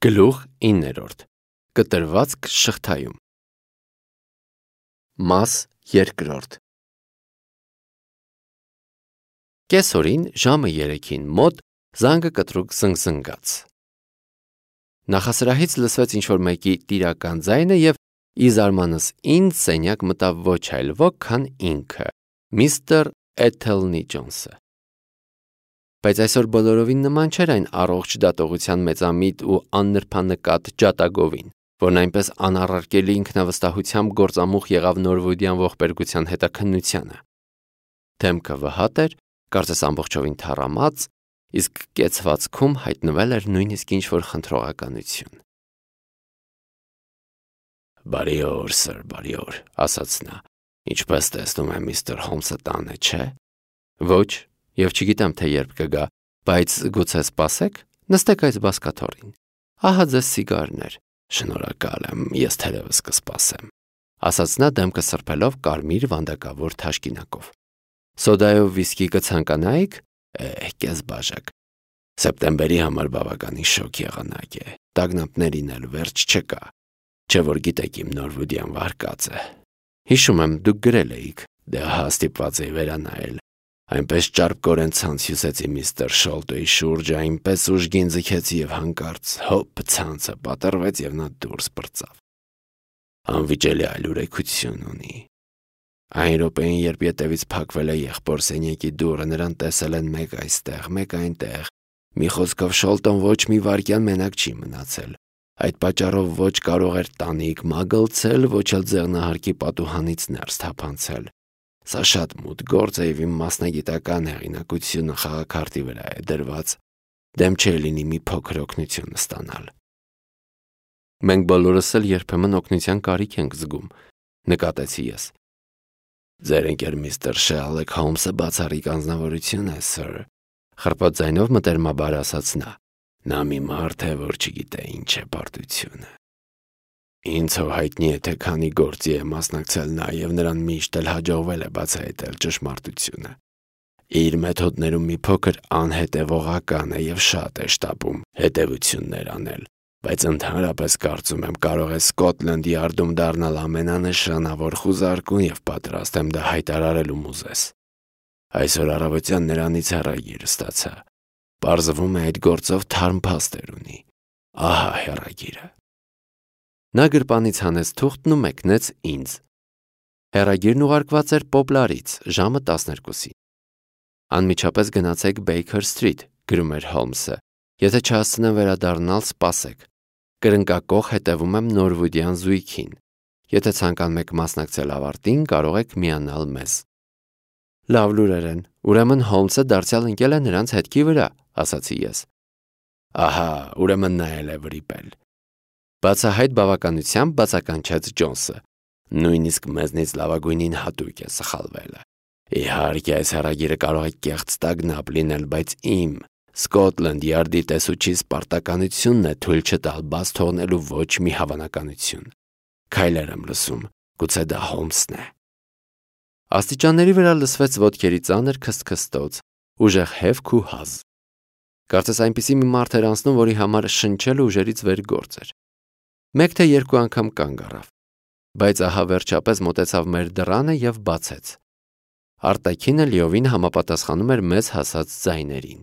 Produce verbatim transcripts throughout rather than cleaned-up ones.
Գլուխ իններորդ Կտրվածք շղթայում Մաս երկրորդ Կեսօրին ժամը երեքին մոտ զանգը կտրուկ զնգզնգաց։ Նախասրահից լսվեց ինչ-որ մեկի տիրական ձայնը և ի զարմանս ինձ սենյակ մտավ ոչ այլ ոք, քան ինքը, միստր Էթելնի Ջոնսը։ Բայց այսօր բոլորովին նման չէր այն առողջ դատողության մեծամիտ ու աննրբանկատ ջատագովին, որն այնպես անառարկելի ինքնավստահությամբ գործամուխ եղավ նորվուդյան ողբերգության հետաքննությանը։ Դեմքը վհատ էր, կարծես ամբողջովին թառամած, իսկ կեցվածքում հայտնվել էր նույնիսկ ինչ-որ խնդրողականություն։ «Բարի օր, սըր, բարի օր», ասաց նա, «ինչպես տեսնում եմ, միստր Հոլմսը տան է, չէ՞» «Ոչ, և չգիտեմ, թե երբ կգա, բայց գուցե սպասեք, նստեք այս բազկաթոռին, ահա ձեզ սիգարներ»։ «Շնորհակալ եմ, ես թերևս կսպասեմ», ասաց նա դեմքը սրբելով կարմիր վանդակավոր թաշկինակով։ «Սոդայով վիսկի կցանկանայիք»։ «Է, կես բաժակ»։ Սեպտեմբերի համար բավականին շոգ եղանակ է, տագնապներին էլ վերջ չկա, չէ որ գիտեք իմ նորվուդյան վարկածը։ Հիշում եմ, դուք գրել էիք, դե ահա ստիպված էի վերանայել։ Այնպես ճարպկորեն ցանց հյուսեցի միստր Շոլտոյի շուրջը, այնպես ուժգին ձգեցի և հանկարծ հոպ ցանցը պատռվեց և նա դուրս պրծավ։ Անվիճելի այլուրեքություն ունի։ Այն րոպեին, երբ ետևից փակվել է եղբոր սենյակի դուռը, նրան տեսել են մեկ այստեղ, մեկ այնտեղ։ Մի խոսքով Շոլտոն ոչ մի վայրկյան մենակ չի մնացել։ Այդ պատճառով ոչ կարող էր տանիք մագլցել, ոչ էլ ձեղնահարկի պատուհանից ներս թափանցել։ Սա շատ մութ գործ է և իմ մասնագիտական հեղինակությունը խաղաքարտի վրա է դրված, դեմ չէ լինի մի փոքր օգնություն ստանալ։ Մենք բոլորս էլ երբեմն օգնության կարիք ենք զգում, նկատեցի ես։ Ձեր ընկեր միստր Շերլոք Հոլմսը բացառիկ անձնավորություն է, սըր, խռպոտ ձայնով մտերմաբար ասաց նա։ Նա մի մարդ է, որ չգիտե ինչ է պարտությունը։ Ինձ հո հայտնի է, թե քանի գործի է մասնակցել նա և նրան միշտ էլ հաջողվել է բացահայտել ճշմարտությունը։ Իր մեթոդներում մի փոքր անհետևողական է և շատ է շտապում հետևություններ անել, բայց ընդհանրապես կարծում եմ կարող է Սկոտլենդ Յարդում դառնալ ամենանշանավոր խուզարկուն և պատրաստ եմ դա հայտարարելու մուզես։ Այսօր առավոտյան նրանից հեռագիր ստացա։ Պարզվում է այդ գործով թարմ փաստեր ունի։ Ահա հեռագիրը։ Նա գրպանից հանեց թուղթն ու մեկնեց ինձ։ Հեռագիրն ուղարկված էր Պոպլարից, ժամը տասներկուսին։ Անմիջապես գնացեք Բեյքեր Սթրիթ, գրում էր Հոլմսը, եթե չհասցնեմ վերադառնալ, սպասեք։ Կրնկակոխ հետևում եմ նորվուդյան զույգին։ Եթե ցանկանում եք մասնակցել ավարտին, կարող եք միանալ մեզ։ Լավ լուրեր են, ուրեմն Հոլմսը դարձյալ ընկել է նրանց հետքի վրա, ասացի ես։ Ահա, ուրեմն նա էլ է վրիպել։ Բացահայտ բավականությամբ բացականչեց Ջոնսը։ Նույնիսկ մեզնից լավագույնին հատուկ է սխալվելը։ Իհարկե, այս հեռագիրը կարող է կեղծ տագնապ լինել, բայց իմ Սկոտլենդ Յարդի տեսուչի սպարտականությունն է թույլ չտալ բաց թողնելու ոչ մի հավանականություն։ Քայլեր եմ լսում, գուցե դա Հոլմսն է։ Աստիճանների վրա լսվեց ոտքերի ծանր քստքստոց, ուժեղ հևք ու հազ։ Կարծես այնպիսի մի մարդ էր անցնում, որի համար շնչել ուժերից վեր գործ էր։ Մեկ թե երկու անգամ կանգ առավ, բայց ահա վերջապես մոտեցավ մեր դռանը և բացեց։ Արտաքինը լիովին համապատասխանում էր մեզ հասած ձայներին։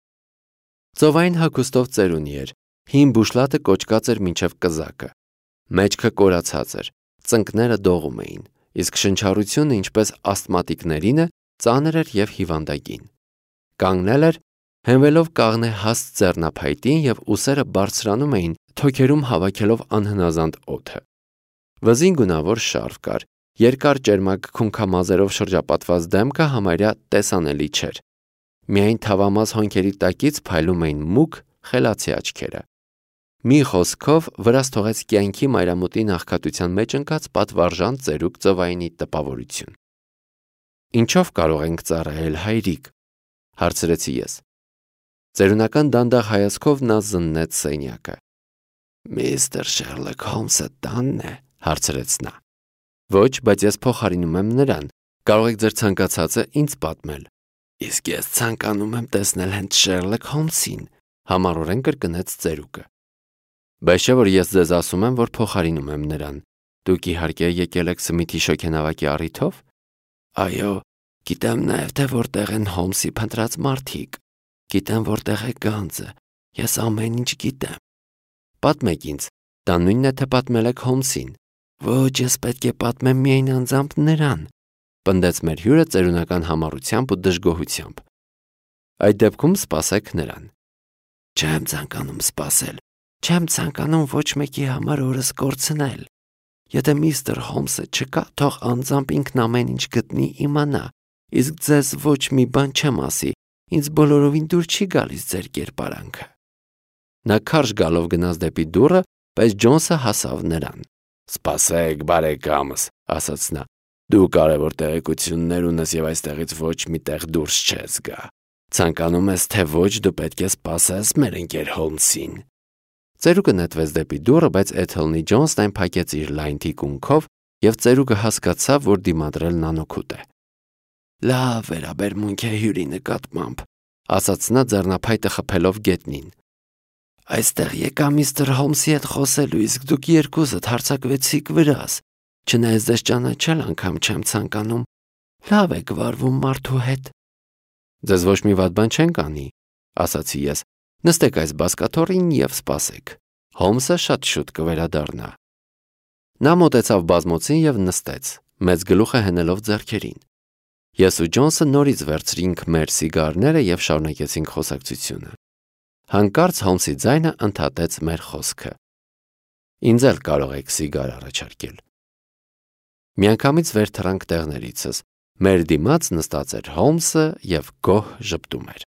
Ծովային հագուստով ծերունի էր, հին բուշլատը կոճկած էր մինչև կզակը։ Մեջքը կորացած էր, ծնկները դողում էին, իսկ շնչառությունը, ինչպես ասթմատիկներինը, ծանր էր և հիվանդագին։ Կանգնել էր, հենվելով կաղնե հաստ ձեռնափայտին և ուսերը բարձրանում էին, թոքերում հավաքելով անհնազանդ օդը։ Վզին գունավոր շարֆ կար, երկար ճերմակ քունքամազերով շրջապատված դեմքը համարյա տեսանելի չէր։ Միայն թավամաս հոնքերի տակից փայլում էին մուգ, խելացի աչքերը։ Մի խոսքով վրաս թողեց կյանքի մայրամուտի նախքատության մեջ ընկած պատվարժան ծերուկ ծովայինի տպավորություն։ Ինչով կարող ենք ծառայել, հայրիկ, հարցրեցի ես։ Ծերունական դանդաղ հայացքով նա զննեց սենյակը։ Միստր Շերլոք Հոլմսը տանն է, հարցրեց նա։ Ոչ, բայց ես փոխարինում եմ նրան, կարող եք ձեր ցանկացածը ինձ պատմել։ Իսկ ես ցանկանում եմ տեսնել հենց Շերլոք Հոլմսին, համառորեն կրկնեց ծերուկը։ Բայց չէ որ ես ձեզ ասում եմ, որ փոխարինում եմ նրան։ Դուք իհարկե եկել եք Սմիթի շոգենավակի առիթով։ Այո, գիտեմ նաև թե որտեղ են Հոլմսի փնտրած մարդիկ։ Գիտեմ որտեղ է գանձը։ Ես ամեն ինչ գիտեմ։ Պատմեք ինձ, դա նույնն է թե պատմել եք Հոլմսին։ Ոչ, ես պետք է պատմեմ միայն անձամբ նրան, պնդեց մեր հյուրը ծերունական համառությամբ ու դժգոհությամբ։ Այդ դեպքում սպասեք նրան։ Չեմ ցանկանում սպասել։ Չեմ ցանկանում ոչ մեկի համար օրս կորցնել։ Եթե միստր Հոլմսը չկա, թող անձամբ ինքն ամեն ինչ գտնի իմանա, իսկ ձեզ ոչ մի բան չեմ ասի, ինձ բոլորովին դուր չի գալիս ձեր կերպարանքը։ Նա քարշ գալով գնաց դեպի դուռը, բայց Ջոնսը հասավ նրան։ Սպասեք, բարեկամս, ասաց նա, դու կարևոր տեղեկություններ ունես եւ այստեղից ոչ մի տեղ դուրս չես գա։ Ցանկանում ես թե ոչ, դու պետք է սպասես մեր ընկեր Հոլմսին։ Ծերուկը նետվեց դեպի դուռը, բայց Էթելնի Ջոնսն այն փակեց իր լայն թիկունքով եւ ծերուկը հասկացավ, որ դիմադրելն անօգուտ է։ Լավ վերաբերմունք է հյուրի նկատմամբ, ասաց նա ձեռնափայտը խփելով գետնին։ Այստեղ եկա միստր Հոլմսի հետ խոսելու, իսկ դուք երկուսդ հարձակվեցիք վրաս։ Չնայած ձեզ ճանաչել անգամ չեմ ցանկանում։ Լավ եք վարվում մարդու հետ։ Ձեզ ոչ մի վատ բան չենք անի, ասացի ես։ Նստեք այս բազկաթոռին եւ սպասեք։ Հոլմսը շատ շուտ կվերադառնա։ Նա մոտեցավ բազմոցին եւ նստեց, մեծ գլուխը հենելով ձեռքերին։ Ես ու Ջոնսը նորից վերցրինք մեր սիգարները եւ շարունակեցինք խոսակցությունը։ Հանկարծ Հոլմսի ձայնը ընդհատեց մեր խոսքը։ Ինձ էլ կարող եք սիգար առաջարկել։ Միանգամից վեր թռանք տեղներիցս։ Մեր դիմաց նստած էր Հոլմսը եւ գոհ ժպտում էր։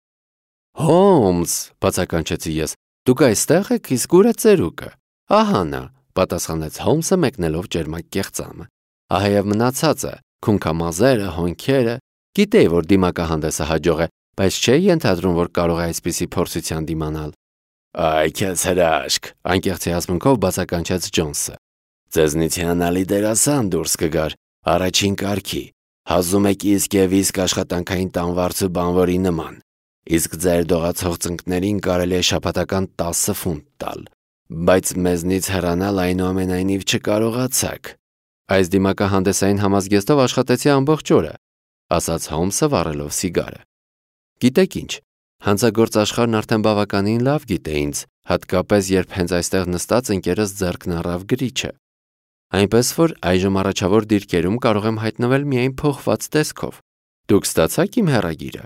Հոլմս, բացականչեցի ես, դուք այստեղ եք, իսկ ուր է ծերուկը։ Ահա նա, պատասխանեց Հոլմսը մեկնելով ջերմակ կեղծամը։ Ահա եւ մնացածը, քունքամազերը, հոնքերը, գիտեի, որ դիմակահանդեսը հաջող է, բայց չէի ենթադրում, որ կարող է այսպիսի փորձության դիմանալ։ Այ քեզ հրաշք, անկեղծի ասմունքով բացականչեց Ջոնսը։ Ձեզնից հիանալի դերասան դուրս կգար, առաջին կարգի, հազում եք իսկ եւ իսկ աշխատանքային տանվարձու բանվորի նման, իսկ ձեր դողացող ծնկներին կարելի է շաբաթական տասը ֆունտ տալ, բայց մեզնից հեռանալ այնուամենայնիվ չկարողացաք։ Այս դիմակահանդեսային համազգեստով աշխատեցի ամբողջ օրը, ասաց Հոլմսը վառելով սիգարը։ Գիտեք ինչ, հանցագործ աշխարհն արդեն բավականին լավ գիտե ինձ, հատկապես երբ հենց այստեղ նստած ընկերս ձեռքն առավ գրիչը։ Այնպես որ այժմ առաջավոր դիրքերում կարող եմ հայտնվել միայն փոխված տեսքով։ Դուք ստացաք իմ հեռագիրը։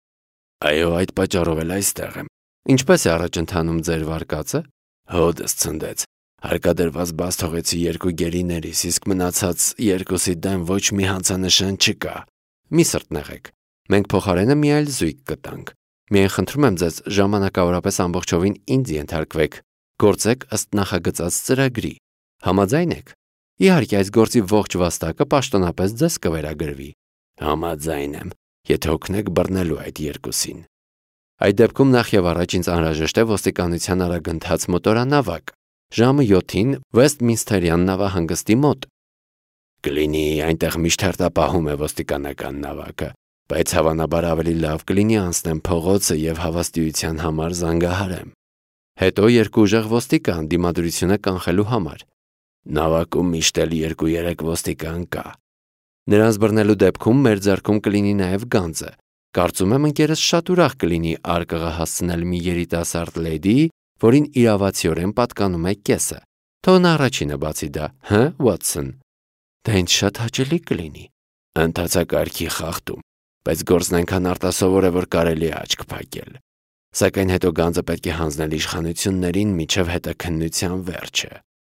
Այո, այդ պատճառով էլ այստեղ եմ։ Ինչպես է առաջ ընթանում ձեր վարկածը։ Հոդս ցնդեց։ Հարկադրված բաց թողեցի երկու գերիներիս, իսկ մնացած երկուսի դեմ ոչ մի հանցանշան չկա։ Մի սրտնեղեք։ Մենք փոխարենը մի այլ զույգ կտանք։ Միայն խնդրում եմ ձեզ ժամանակավորապես ամբողջովին ինձ ենթարկվեք։ Գործեք ըստ նախագծած ծրագրի։ Համաձայն եք։ Իհարկե այս գործի ողջ վաստակը պաշտոնապես ձեզ կվերագրվի։ Համաձայն եմ, եթե օգնեք բռնելու այդ երկուսին։ Այդ դեպքում նախ եւ առաջ ինձ անհրաժեշտ է ոստիկանության արագընթաց մոտորանավակ։ Ժամը յոթին Վեսթմինսթերյան նավահանգստի մոտ։ Կլինի այնտեղ միշտ հերթապահում է ոստիկանական նավակը, բայց հավանաբար ավելի լավ կլինի անցնեմ փողոցը եւ հավաստիության համար զանգահարեմ։ Հետո երկու ուժեղ ոստիկան դիմադրությունը կանխելու համար։ Նավակում միշտ էլ երկու-երեք ոստիկան կա։ Նրանց բռնելու դեպքում մեր ձեռքում կլինի նաև գանձը։ Կարծում եմ ընկերս շատ ուրախ կլինի արկղը հասցնել մի երիտասարդ լեդի, որին իրավացիորեն պատկանում է կեսը։ Թող նա առաջինը բացի դա, հը, Ուոտսոն։ Դա ինձ շատ հաճելի կլինի։ Ընթացակարգի խախտում, բայց գործն այնքան արտասովոր է, որ կարելի է աչք փակել։ Սակայն հետո գանձը պետք է հանձնել իշխանություններին մինչև հետաքննության վերջը։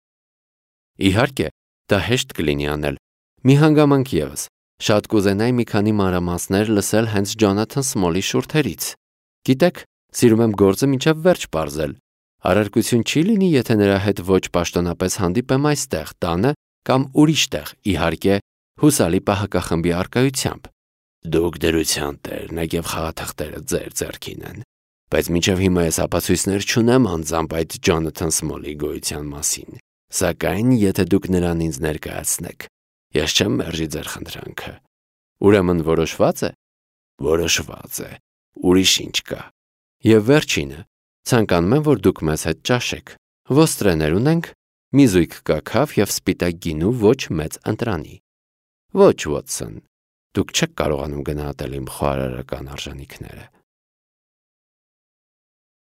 Իհարկե, դա հեշտ կլինի անել։ Մի հանգամանք ևս։ Շատ կուզենայի մի քանի մանրամասներ լսել հենց Ջոնաթան Սմոլի շուրթերից։ Գիտեք, սիրում եմ գործը մինչև վերջ պարզել։ Առարկություն չի լինի, եթե նրա հետ ոչ պաշտոնապես հանդիպեմ այստեղ, տանը կամ ուրիշ տեղ, իհարկե, հուսալի պահակախմբի առկայությամբ։ Դուք դրության տերն եք եւ խաղաթղթերը ձեր ձեռքին են։ Բայց մինչև հիմա ես ապացույցներ չունեմ անձամբ այդ Ջոնաթան Սմոլի գոյության մասին։ Սակայն, եթե դուք նրան ինձ ներկայացնեք, ես չեմ մերժի ձեր խնդրանքը։ Ուրեմն որոշված է։ Որոշված է։ Ուրիշ ինչ կա։ Եվ վերջինը, ցանկանում եմ, որ դուք մեզ հետ ճաշեք։ Ոստրեներ ունենք, մի զույգ կաքավ և սպիտակ գինու ոչ մեծ ընտրանի։ Ոչ, Վոթսոն, դուք չեք կարողանում գնահատել իմ խոհարարական արժանիքները։